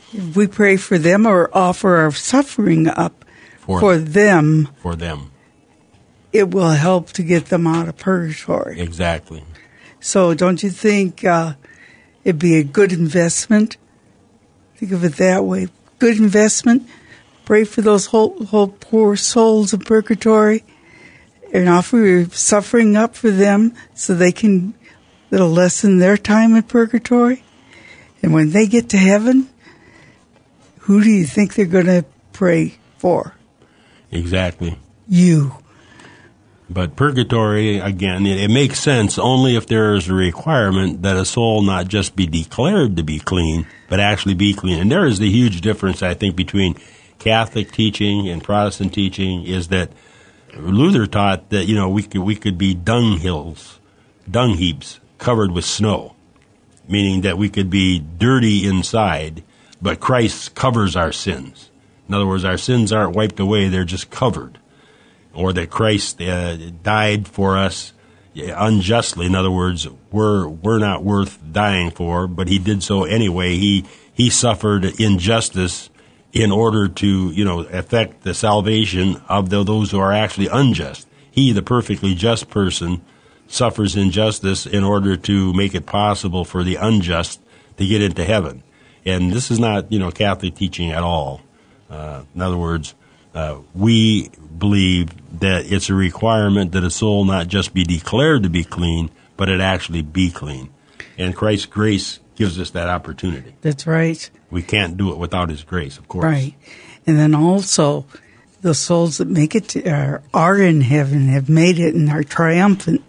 If we pray for them or offer our suffering up for them, it will help to get them out of purgatory. Exactly. So don't you think it'd be a good investment? Think of it that way. Good investment. Pray for those whole poor souls of purgatory and offer your suffering up for them so it'll lessen their time in purgatory. And when they get to heaven, who do you think they're going to pray for? Exactly. You. But purgatory, again, it makes sense only if there is a requirement that a soul not just be declared to be clean, but actually be clean. And there is the huge difference, I think, between Catholic teaching and Protestant teaching is that Luther taught that, we could be dung heaps covered with snow, meaning that we could be dirty inside, but Christ covers our sins. In other words, our sins aren't wiped away, they're just covered. Or that Christ died for us unjustly. In other words, we're not worth dying for, but he did so anyway. He suffered injustice in order to, affect the salvation of those who are actually unjust. He, the perfectly just person, suffers injustice in order to make it possible for the unjust to get into heaven. And this is not, Catholic teaching at all. In other words, we believe that it's a requirement that a soul not just be declared to be clean, but it actually be clean. And Christ's grace gives us that opportunity. That's right. We can't do it without his grace, of course. Right. And then also, the souls that make it are in heaven, have made it, and are triumphant,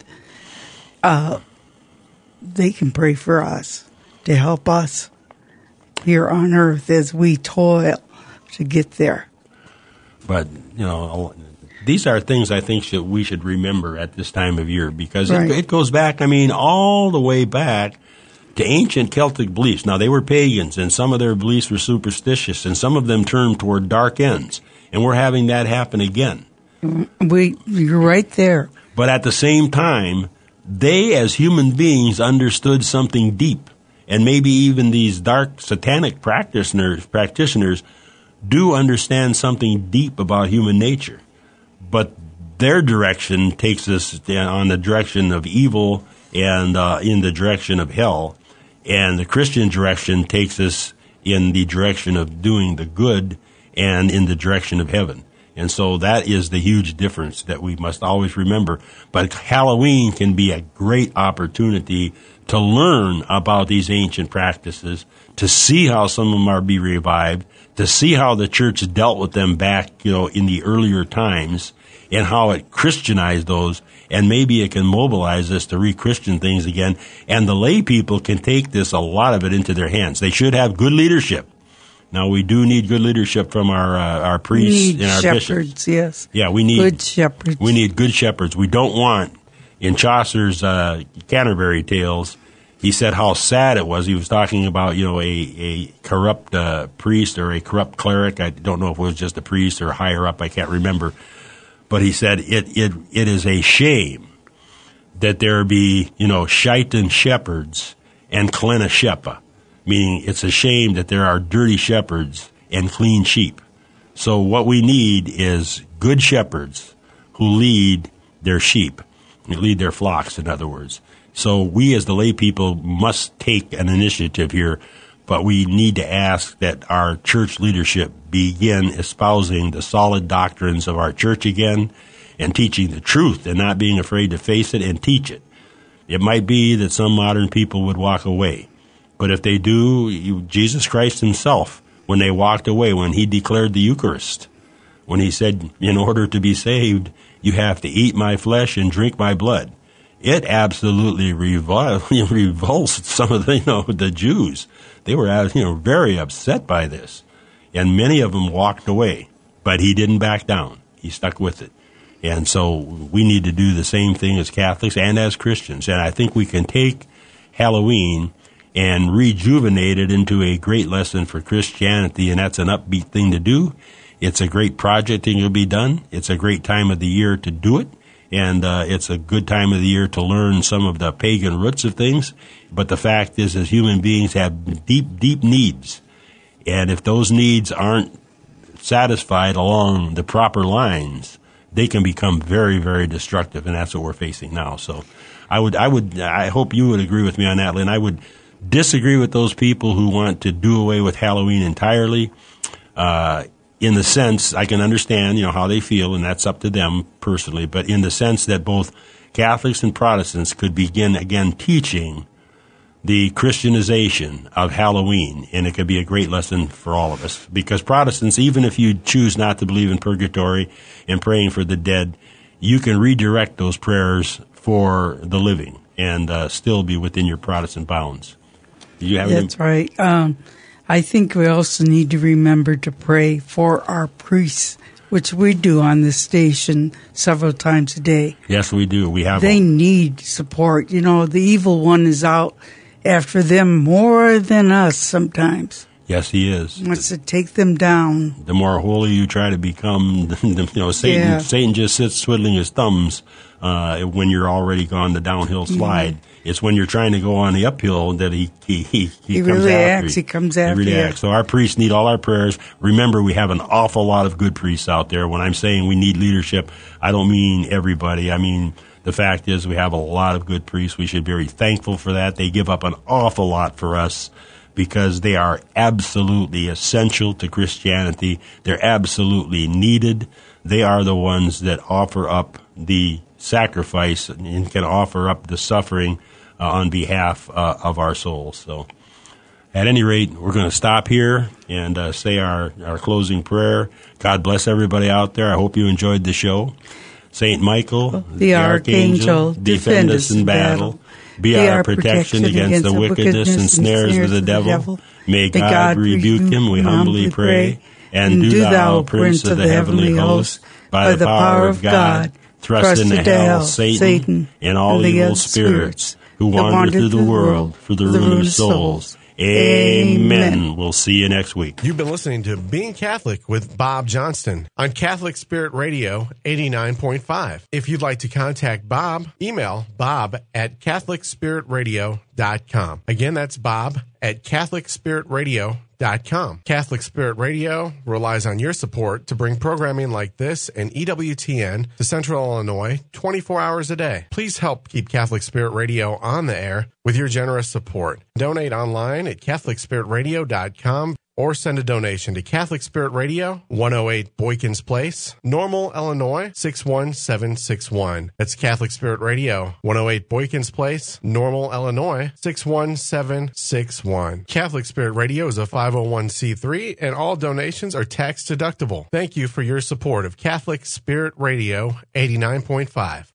they can pray for us to help us here on earth as we toil to get there. But, these are things I think that we should remember at this time of year because it goes back, all the way back to ancient Celtic beliefs. Now, they were pagans, and some of their beliefs were superstitious, and some of them turned toward dark ends. And we're having that happen again. You're right there. But at the same time, they, as human beings, understood something deep. And maybe even these dark satanic practitioners do understand something deep about human nature. But their direction takes us on the direction of evil and in the direction of hell. And the Christian direction takes us in the direction of doing the good and in the direction of heaven. And so that is the huge difference that we must always remember. But Halloween can be a great opportunity to learn about these ancient practices, to see how some of them are be revived, to see how the church dealt with them back, in the earlier times, and how it Christianized those, and maybe it can mobilize us to re-Christian things again. And the lay people can take a lot of it into their hands. They should have good leadership. Now, we do need good leadership from our priests and our shepherds, bishops. Yes. Yeah, we need good shepherds. We need good shepherds. We don't want, in Chaucer's Canterbury Tales, he said how sad it was. He was talking about, a corrupt priest or a corrupt cleric. I don't know if it was just a priest or higher up. I can't remember. But he said it is a shame that there be, shaitan shepherds and cleanna shepa, meaning it's a shame that there are dirty shepherds and clean sheep. So what we need is good shepherds who lead their sheep, lead their flocks, in other words. So we as the lay people must take an initiative here, but we need to ask that our church leadership begin espousing the solid doctrines of our church again and teaching the truth and not being afraid to face it and teach it. It might be that some modern people would walk away, but if they do, Jesus Christ himself, when they walked away, when he declared the Eucharist, when he said, in order to be saved, you have to eat my flesh and drink my blood. It absolutely revulsed some of the Jews. They were very upset by this, and many of them walked away. But he didn't back down; he stuck with it. And so we need to do the same thing as Catholics and as Christians. And I think we can take Halloween and rejuvenate it into a great lesson for Christianity, and that's an upbeat thing to do. It's a great project that will be done. It's a great time of the year to do it. And it's a good time of the year to learn some of the pagan roots of things. But the fact is, as human beings have deep, deep needs. And if those needs aren't satisfied along the proper lines, they can become very, very destructive, and that's what we're facing now. So I hope you would agree with me on that, Lynn. I would disagree with those people who want to do away with Halloween entirely. In the sense, I can understand, how they feel, and that's up to them personally, but in the sense that both Catholics and Protestants could begin again teaching the Christianization of Halloween, and it could be a great lesson for all of us. Because Protestants, even if you choose not to believe in purgatory and praying for the dead, you can redirect those prayers for the living and still be within your Protestant bounds. That's right. I think we also need to remember to pray for our priests, which we do on this station several times a day. Yes, we do. They need support. The evil one is out after them more than us sometimes. Yes, he is. He wants to take them down. The more holy you try to become, Satan just sits twiddling his thumbs when you're already gone the downhill slide. Yeah. It's when you're trying to go on the uphill that he comes really after acts. He comes after you. He really you. acts. So our priests need all our prayers. Remember, we have an awful lot of good priests out there. When I'm saying we need leadership, I don't mean everybody. I mean, the fact is we have a lot of good priests. We should be very thankful for that. They give up an awful lot for us because they are absolutely essential to Christianity. They're absolutely needed. They are the ones that offer up the sacrifice and can offer up the suffering on behalf of our souls. So at any rate, we're going to stop here and say our closing prayer. God bless everybody out there. I hope you enjoyed the show. Saint Michael, the Archangel, defend us in battle. Be our protection against the wickedness and snares of the devil. May God rebuke him, we humbly pray. And do thou, Prince of the heavenly host, by the power of God, thrust into hell Satan and all evil spirits who wander through the world for the ruin of souls. Amen. We'll see you next week. You've been listening to Being Catholic with Bob Johnston on Catholic Spirit Radio 89.5. If you'd like to contact Bob, email bob@catholicspiritradio.com. Again, that's bob@catholicspiritradio.com. Catholic Spirit Radio relies on your support to bring programming like this and EWTN to Central Illinois 24 hours a day. Please help keep Catholic Spirit Radio on the air with your generous support. Donate online at catholicspiritradio.com or send a donation to Catholic Spirit Radio, 108 Boykins Place, Normal, Illinois, 61761. That's Catholic Spirit Radio, 108 Boykins Place, Normal, Illinois, 61761. Catholic Spirit Radio is a 501c3, and all donations are tax deductible. Thank you for your support of Catholic Spirit Radio 89.5.